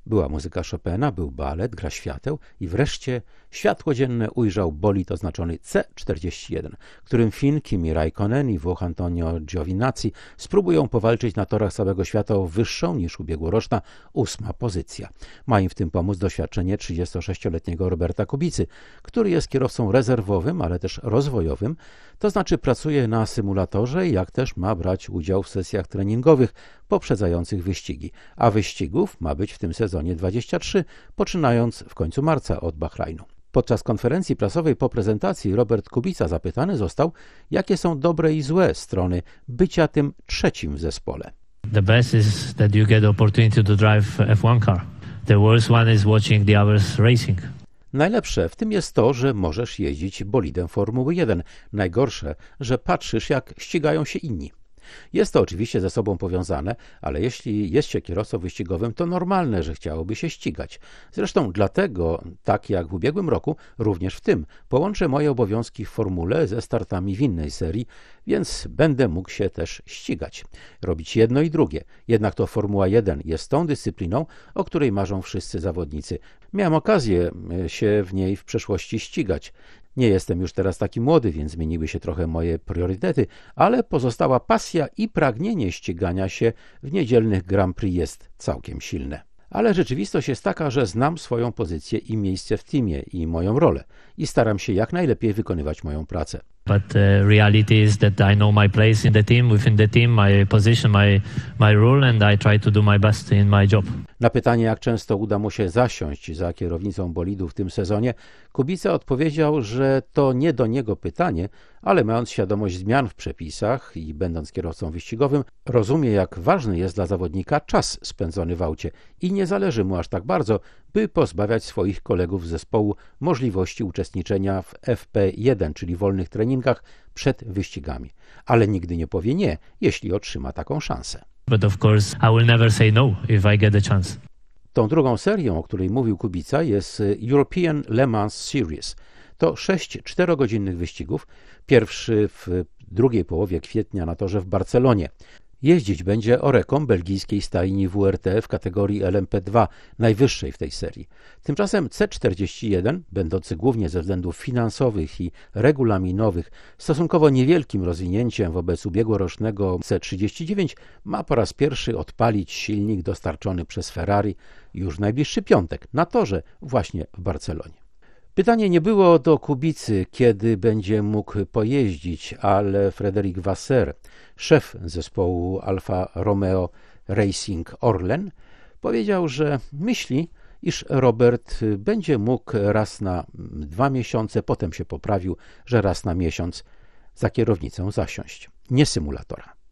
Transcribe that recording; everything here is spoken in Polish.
Była muzyka Chopina, był balet, gra świateł i wreszcie światło dzienne ujrzał bolid oznaczony C41, którym Fin Kimi Räikkönen i Włoch Antonio Giovinazzi spróbują powalczyć na torach całego świata o wyższą niż ubiegłoroczna 8. pozycja. Ma im w tym pomóc doświadczenie 36-letniego Roberta Kubicy, który jest kierowcą rezerwowym, ale też rozwojowym, to znaczy pracuje na symulatorze, jak też ma brać udział w sesjach treningowych poprzedzających wyścigi, a wyścigów ma być w tym sezonie 23, poczynając w końcu marca od Bahrajnu. Podczas konferencji prasowej po prezentacji Robert Kubica zapytany został, jakie są dobre i złe strony bycia tym trzecim w zespole. The best is that you get the opportunity to drive F1 car. The worst one is watching the others racing. Najlepsze w tym jest to, że możesz jeździć bolidem Formuły 1. Najgorsze, że patrzysz, jak ścigają się inni. Jest to oczywiście ze sobą powiązane, ale jeśli jest się kierowcą wyścigowym, to normalne, że chciałoby się ścigać. Zresztą dlatego, tak jak w ubiegłym roku, również w tym, połączę moje obowiązki w formule ze startami w innej serii, więc będę mógł się też ścigać. Robić jedno i drugie. Jednak to Formuła 1 jest tą dyscypliną, o której marzą wszyscy zawodnicy. Miałem okazję się w niej w przeszłości ścigać. Nie jestem już teraz taki młody, więc zmieniły się trochę moje priorytety, ale pozostała pasja i pragnienie ścigania się w niedzielnych Grand Prix jest całkiem silne. Ale rzeczywistość jest taka, że znam swoją pozycję i miejsce w teamie i moją rolę i staram się jak najlepiej wykonywać moją pracę. But reality is that I know my place in the team, within the team, my position, my role, and I try to do my best in my job. Na pytanie, jak często uda mu się zasiąść za kierownicą bolidu w tym sezonie, Kubica odpowiedział, że to nie do niego pytanie, ale mając świadomość zmian w przepisach i będąc kierowcą wyścigowym, rozumie, jak ważny jest dla zawodnika czas spędzony w aucie i nie zależy mu aż tak bardzo, by pozbawiać swoich kolegów z zespołu możliwości uczestniczenia w FP1, czyli wolnych treningach przed wyścigami. Ale nigdy nie powie nie, jeśli otrzyma taką szansę. But of course, I will never say no if I get a chance. Tą drugą serią, o której mówił Kubica, jest European Le Mans Series. To 6 czterogodzinnych wyścigów, pierwszy w drugiej połowie kwietnia na torze w Barcelonie. Jeździć będzie Oreką belgijskiej stajni WRT w kategorii LMP2, najwyższej w tej serii. Tymczasem C41, będący głównie ze względów finansowych i regulaminowych stosunkowo niewielkim rozwinięciem wobec ubiegłorocznego C39, ma po raz pierwszy odpalić silnik dostarczony przez Ferrari już w najbliższy piątek na torze właśnie w Barcelonie. Pytanie nie było do Kubicy, kiedy będzie mógł pojeździć, ale Frédéric Vasseur, szef zespołu Alfa Romeo Racing Orlen, powiedział, że myśli, iż Robert będzie mógł raz na 2 miesiące, potem się poprawił, że raz na miesiąc za kierownicę zasiąść, nie symulatora.